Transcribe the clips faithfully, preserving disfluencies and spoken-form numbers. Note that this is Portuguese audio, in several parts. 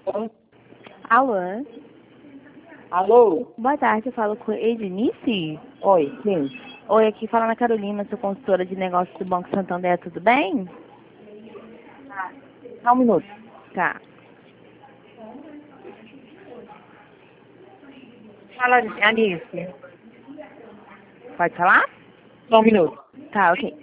Alô? Alô? Boa tarde, eu falo com Ednice? Oi, sim. Oi, aqui fala Ana Carolina, sou consultora de negócios do Banco Santander, tudo bem? Só um minuto. Tá. Fala, Anice. Pode falar? Só um minuto. Tá, ok.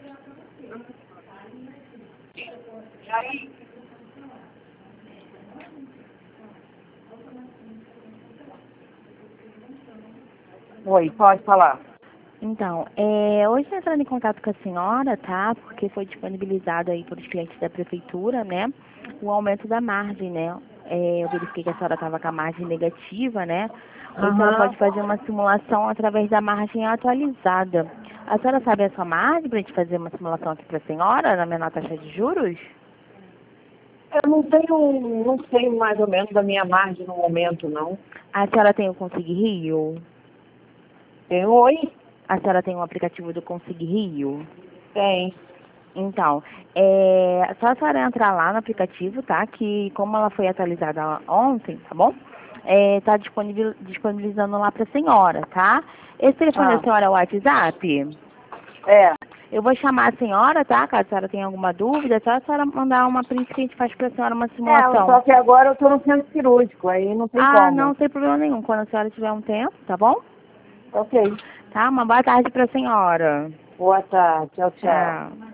Oi, pode falar. Então, é, hoje entrando em contato com a senhora, tá? Porque foi disponibilizado aí pelos clientes da prefeitura, né? O aumento da margem, né? É, eu verifiquei que a senhora estava com a margem negativa, né? Hoje a senhora Aham. pode fazer uma simulação através da margem atualizada. A senhora sabe a sua margem para a gente fazer uma simulação aqui para a senhora, na menor taxa de juros? Eu não tenho, não sei mais ou menos da minha margem no momento, não. A senhora tem o Consig Rio? Tem oi? A senhora tem o aplicativo do Consig Rio? Tem. Então, é só a senhora entrar lá no aplicativo, tá? Que como ela foi atualizada ontem, tá bom? É, tá disponível, disponibilizando lá para a senhora, tá? Esse telefone Ah, da senhora é o WhatsApp? é. Eu vou chamar a senhora, tá? Caso a senhora tenha alguma dúvida, é só a senhora mandar uma print que a gente faz para a senhora uma É, simulação. só que agora eu tô no centro cirúrgico, aí não tem Ah, não como. tem problema nenhum. Quando a senhora tiver um tempo, tá bom? Ok. Tá? Uma boa tarde para a senhora. Boa tarde. Tchau, tchau. Tchau.